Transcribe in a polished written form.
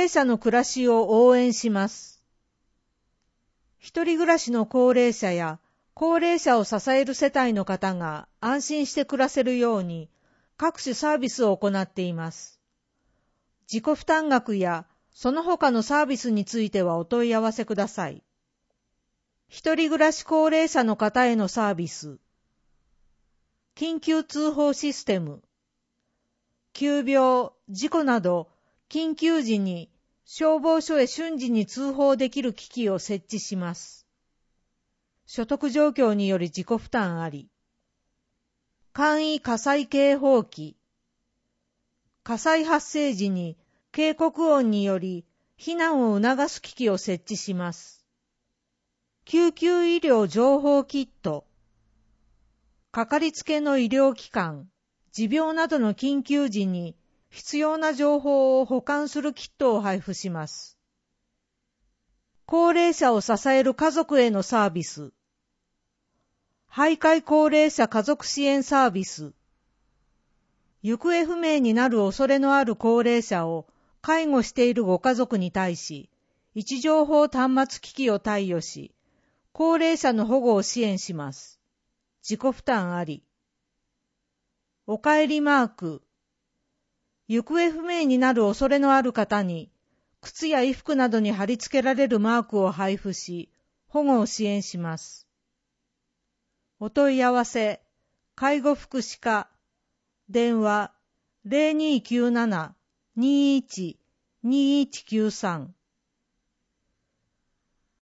齢者の暮らしを応援します。一人暮らしの高齢者や高齢者を支える世帯の方が安心して暮らせるように各種サービスを行っています。自己負担額やその他のサービスについてはお問い合わせください。一人暮らし高齢者の方へのサービス。緊急通報システム。急病、事故など緊急時に消防署へ瞬時に通報できる機器を設置します。所得状況により自己負担あり。簡易火災警報器。火災発生時に警告音により避難を促す機器を設置します。救急医療情報キット。かかりつけの医療機関、持病などの緊急時に必要な情報を保管するキットを配布します。高齢者を支える家族へのサービス。徘徊高齢者家族支援サービス。行方不明になる恐れのある高齢者を介護しているご家族に対し、位置情報端末機器を貸与し、高齢者の保護を支援します。自己負担あり。おかえりマーク。行方不明になる恐れのある方に、靴や衣服などに貼り付けられるマークを配布し、保護を支援します。お問い合わせ、介護福祉課、電話 0297-21-2193